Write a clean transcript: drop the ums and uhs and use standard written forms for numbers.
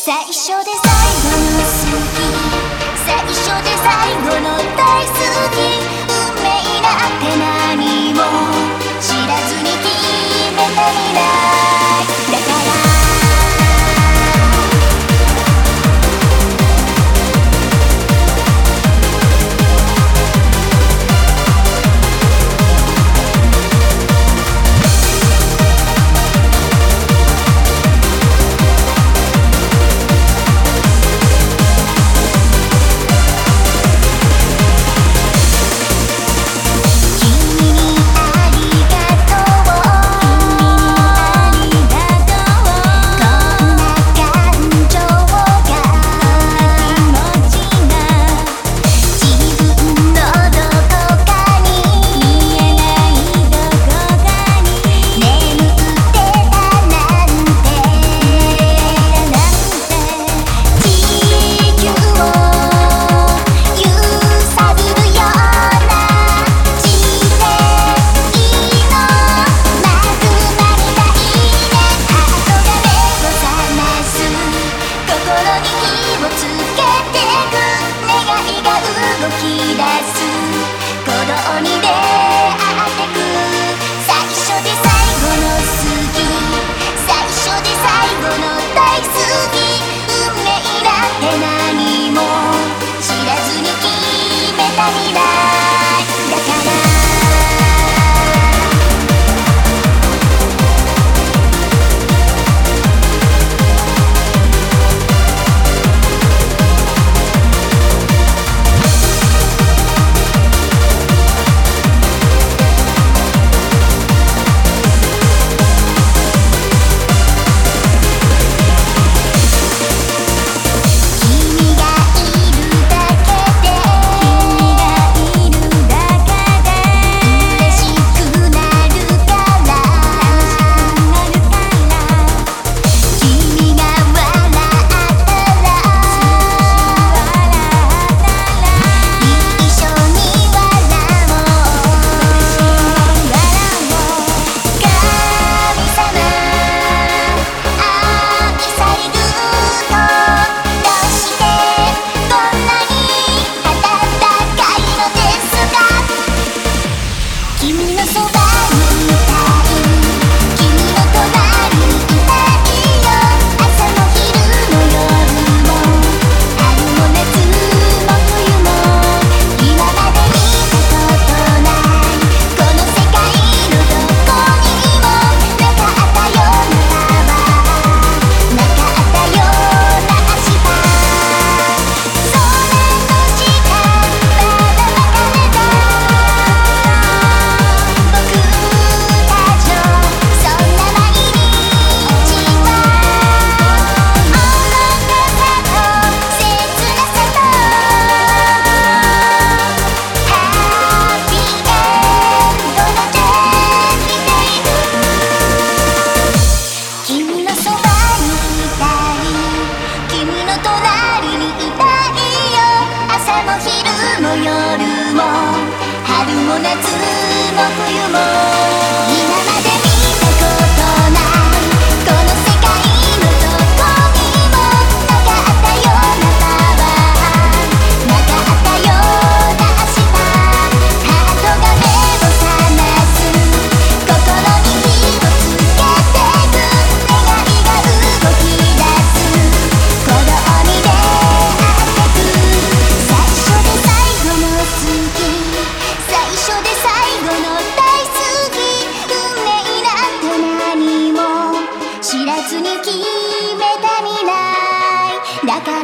最初で最後の好き、最初で最後の大好き、運命なんて何も知らずに決めた未来だから。夏も冬も今まで見たことないこの世界のどこにもなかったようなパワー、なかったような明日、ハートが目を覚ます心に火をつけてく願いが動き出す鼓動に出会ってく最初で最後の好き最初で最後の大好き運命なんて何も知らずに決めた未来だから